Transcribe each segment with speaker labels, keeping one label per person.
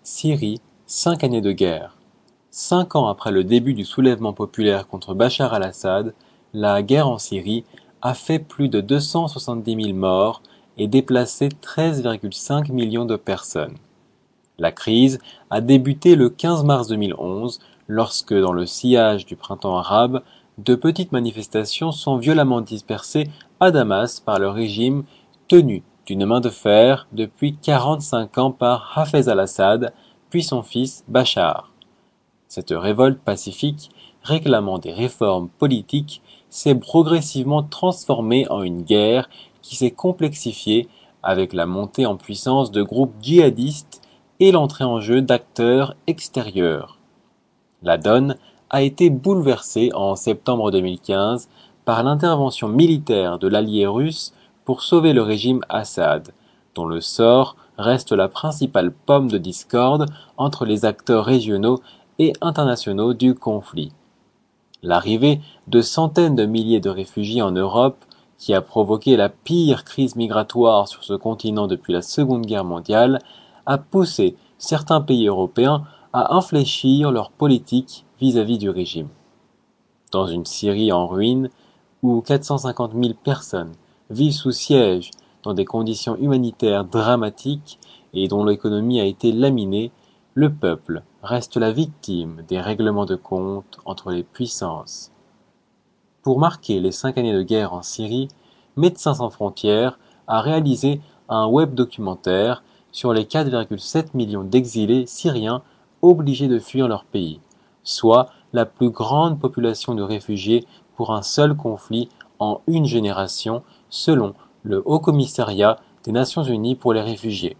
Speaker 1: Syrie, 5 années de guerre. 5 ans après le début du soulèvement populaire contre Bachar al-Assad, la guerre en Syrie a fait plus de 270 000 morts et déplacé 13,5 millions de personnes. La crise a débuté le 15 mars 2011 lorsque, dans le sillage du printemps arabe, de petites manifestations sont violemment dispersées à Damas par le régime tenu d'une main de fer depuis 45 ans par Hafez al-Assad, puis son fils Bachar. Cette révolte pacifique, réclamant des réformes politiques, s'est progressivement transformée en une guerre qui s'est complexifiée avec la montée en puissance de groupes djihadistes et l'entrée en jeu d'acteurs extérieurs. La donne a été bouleversée en septembre 2015 par l'intervention militaire de l'allié russe pour sauver le régime Assad, dont le sort reste la principale pomme de discorde entre les acteurs régionaux et internationaux du conflit. L'arrivée de centaines de milliers de réfugiés en Europe, qui a provoqué la pire crise migratoire sur ce continent depuis la Seconde Guerre mondiale, a poussé certains pays européens à infléchir leur politique vis-à-vis du régime. Dans une Syrie en ruine, où 450 000 personnes vivent sous siège dans des conditions humanitaires dramatiques et dont l'économie a été laminée, le peuple reste la victime des règlements de compte entre les puissances. Pour marquer les 5 années de guerre en Syrie, Médecins sans frontières a réalisé un web-documentaire sur les 4,7 millions d'exilés syriens obligés de fuir leur pays, soit la plus grande population de réfugiés pour un seul conflit en une génération, selon le Haut-Commissariat des Nations Unies pour les réfugiés.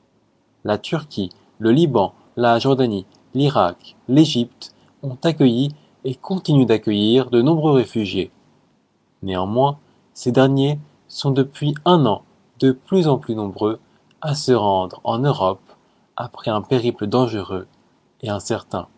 Speaker 1: La Turquie, le Liban, la Jordanie, l'Irak, l'Égypte ont accueilli et continuent d'accueillir de nombreux réfugiés. Néanmoins, ces derniers sont depuis un an de plus en plus nombreux à se rendre en Europe après un périple dangereux et incertain.